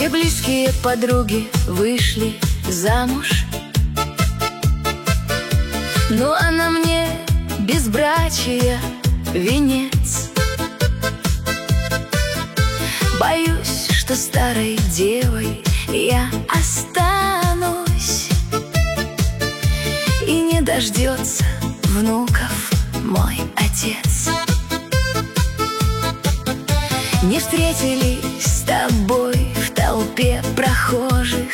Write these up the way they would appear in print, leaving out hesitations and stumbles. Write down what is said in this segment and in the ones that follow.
Все близкие подруги вышли замуж, ну а на мне безбрачия венец. Боюсь, что старой девой я останусь, и не дождется внуков мой отец. Не встретились с тобой в толпе прохожих,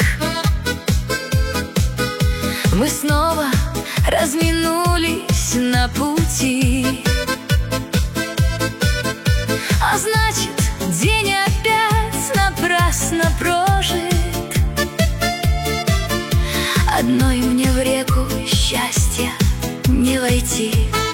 мы снова разминулись на пути. А значит, день опять напрасно прожит. Одной мне в реку счастья не войти.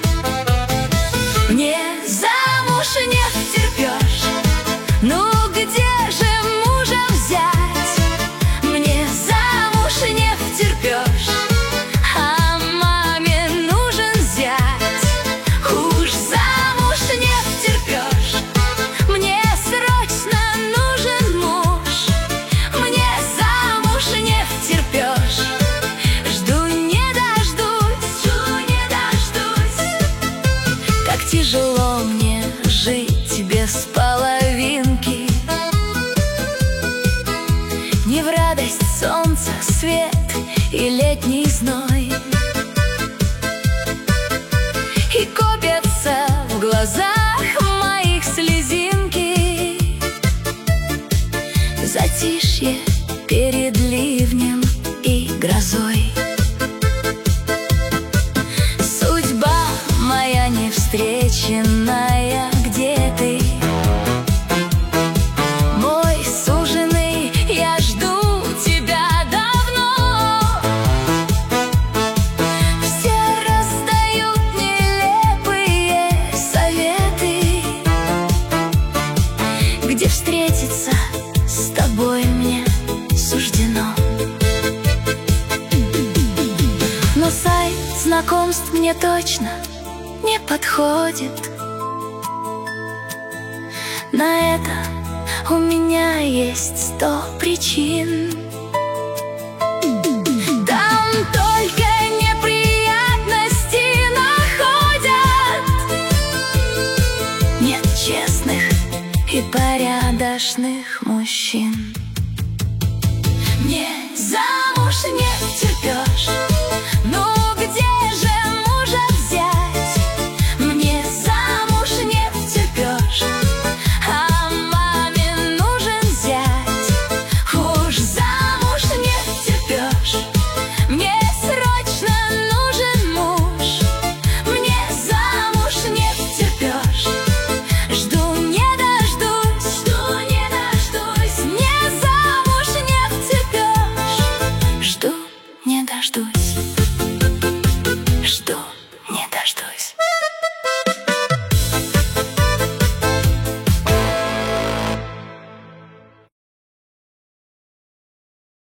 Мне замуж не втерпешь, ну где же мужа взять? Мне замуж не втерпешь, а маме нужен зять. Уж замуж не втерпешь, мне срочно нужен муж. Мне замуж не втерпешь, жду не дождусь, Как тяжело мне жить без половинки, не в радость солнца свет и летний зной, и копятся в глазах моих слезинки. Затишье перед ливнем и грозой. Судьба моя невстреченная, где ты? Мой суженый, я жду тебя давно. Все раздают нелепые советы, где встретиться с тобой мне суждено. Но сайт знакомств мне точно не подходит. На это у меня есть 100 причин. Там только неприятности находят. Нет честных и порядочных мужчин. Мне замуж не втерпешь, ну где же мужа взять? Мне замуж не втерпешь, а маме нужен зять. Уж замуж не втерпешь, мне срочно нужен муж. Мне замуж не втерпешь, жду не дождусь, Мне замуж не втерпешь, жду не дождусь, жду